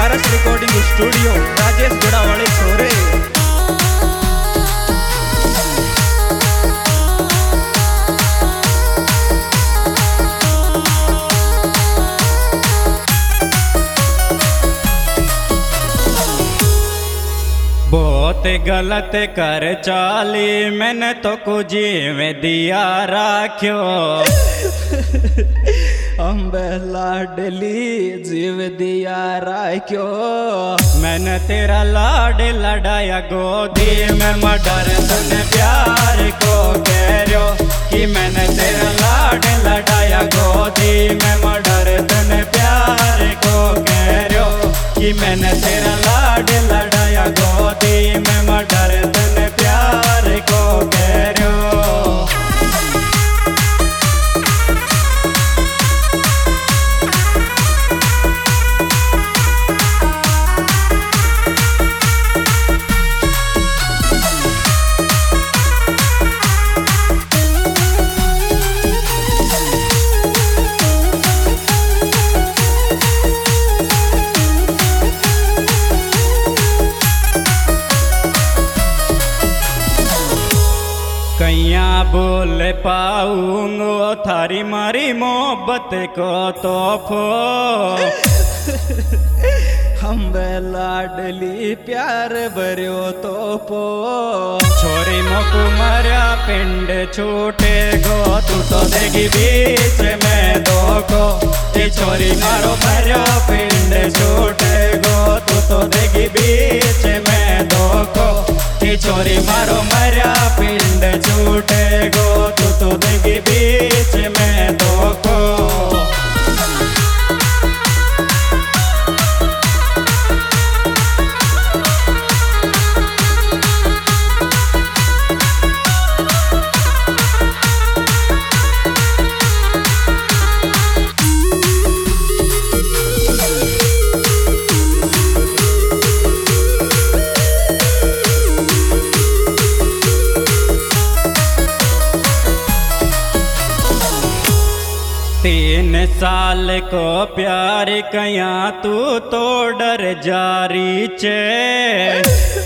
पारस recording studio Rajesh गुड़ावाले छोरे। बहुत गलत कर चाली मैंने तो कुछ में दिया राख्यो। अम्बे लाडली जीव दिया राख्यो। मैंने तेरा लाड लड़ाया गोदी में मडर तूने प्यार को कह रहो कि मैंने तेरा लाड लड़ाया गोदी में मडर तूने प्यार को कह रहो कि मैंने तेरा लाड लड़ाया गोदी में मडर तूने प्यार को कह रहो। कैया बोल पाऊंगो थारी मारी मोहब्बत को तोहफो। अम्बे लाडली प्यार भरियो तोहफो। छोरी मोकू मरिया पिंड छूटे गो तू तो देगी बीच में धोखो। ये छोरी मारो मरिया पिंड छूटे गो तू तो देगी बीच में धोखो। ये छोरी मारो मरिया पिंड छूटे गो तू तो देगी बीच में धोखो। तीन साल को प्यार कया तू तो डर जारी चे।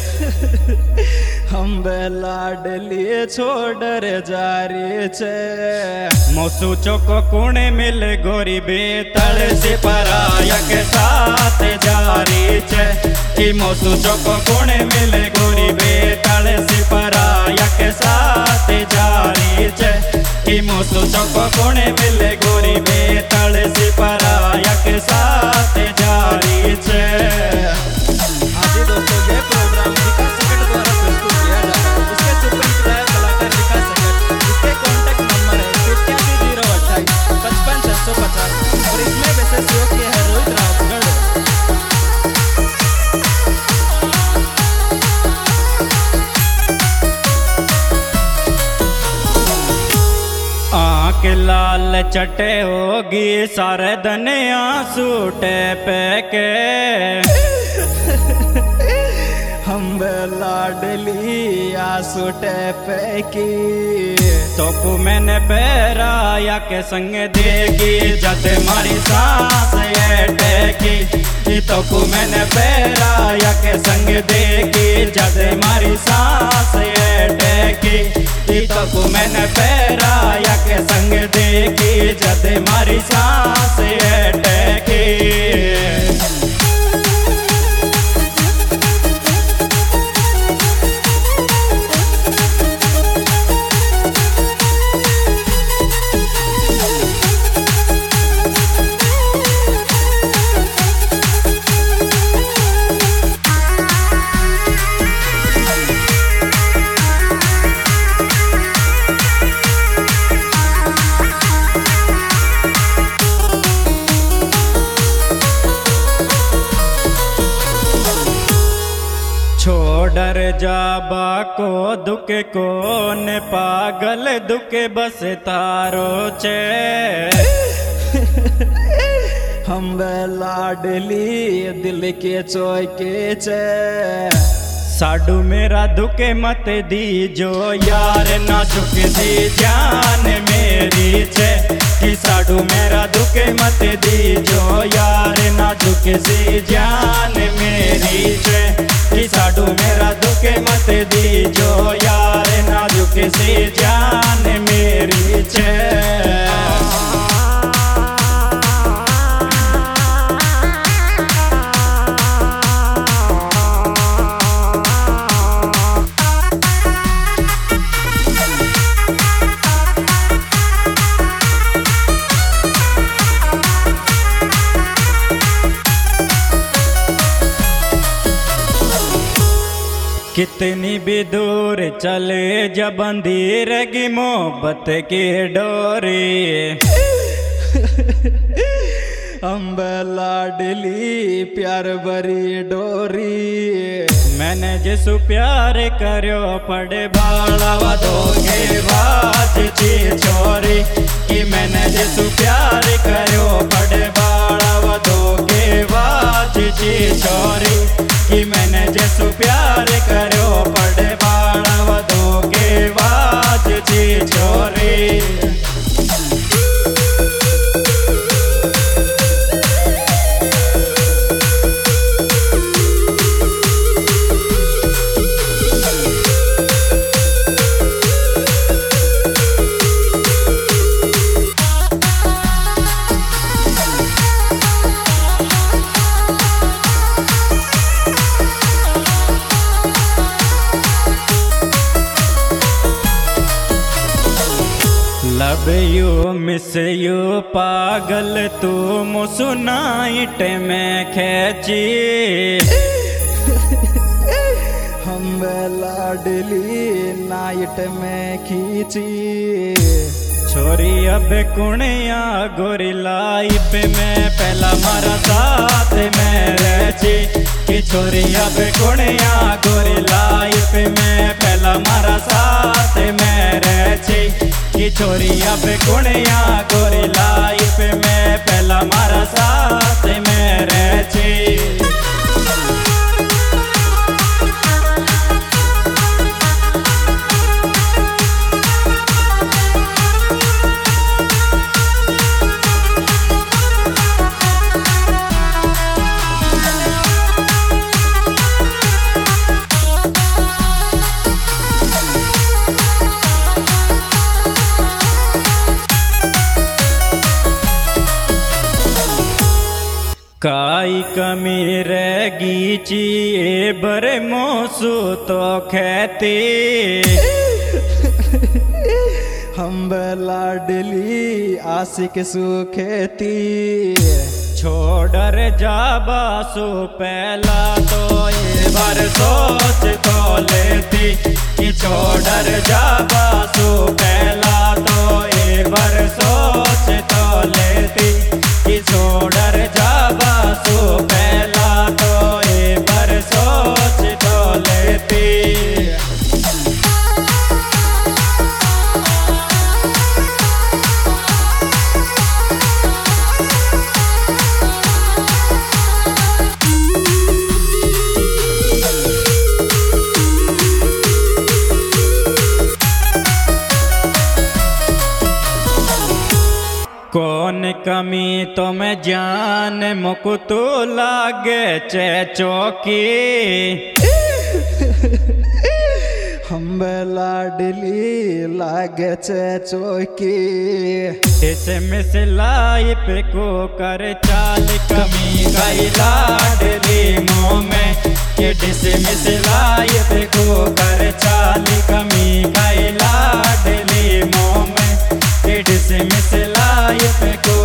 अम्बे लाडली छोड़र जारी छे। मोसू चोको कुणे मिल गोरी बेतल से पराया के साथ जारी छे। मोसू चोको कुणे मिल गोरी बेतल से पराया के साथ जारी छे। मोसू चोको कुणे मिल गोरी बेतल से पराया के साथ जारी छे। हाँ जी दोस्तों, ये प्रोग्राम विकास संकट द्वारा प्रस्तुत किया जाता है। इसके सुपरहिट गायक कलाकार विकास संकट। इसके कॉन्टैक्ट नंबर है 87 028 55 650 और इसमें विशेष सहयोग किया है रोहित राजगढ़। आँख लाल चटे होगी सारे धनिया सूटे पे के। अम्बे लाडली आसूटे पे की। तो मैंने पैराया के संग देगी जद मारी सांस ये टेकी। तो मैंने पैराया के संग देगी जद मारी सांस ये टेकी। तो मैंने पैराया के संग देगी जद मारी सांस ये टेकी। छोड़र जाबा को दुखे को ने पागल दुखे बस तारो चे। अम्बे लाडली दिल के चौके चे। साडू मेरा दुखे मत दीजो यार नाजुक दी जान मेरी छे। कि साडू मेरा दुखे मत दीजो यार नाजुक सी जान से जान मेरी छे। कितनी भी दूर चले जब बंधी रहेगी मोहब्बत की डोरी। अम्बे लाडली प्यार भरी डोरी। मैंने जिसु प्यार करो पड़े बाड़ावा दोगे बाज ची छोरी। कि मैंने जिसु प्यार करो पड़े बाड़ावा दोगे बाज ची छोरी। कि मैंने जिसु प्यार करो पड़े बाड़ावा दोगे बाज ची छोरी। लव यू मिस यू पागल तू मुसुनाइट में खेची। हम लाडली नाइट में खींची। छोरी अब कुणिया गोरी लाइफ में पहला मारा साथ में रहची। कि छोरी अब कुणिया गोरी लाइफ में पहला मारा साथ में रहची। कि छोरी अब कुणिया गोरी लाइफ में पहला मारा साथ में रहची। काई कमी रहेगी ची बरे मोसू तो कहती। हम लाडली आशिक सुखेती। छोड़र जाबा सो पहला तो ये बार सोच तो लेती। कि छोड़र जाबा सो पहला तो ये बार सोच तो लेती। कि छोड़र जाबा सो पहला तो ये बार सोच तो लेती। कौन कमी तो मैं जान मुकु तो लागे चे चौकी। हम लाडली लागे चे चौकी। इसे मिसलाई पे को कर चाल कमी गई लाडली मुँह में। कि डिसे मिसलाई पे को कर चाल कमी गई लाडली मुँह में। कि डिसे मिसलाई पे को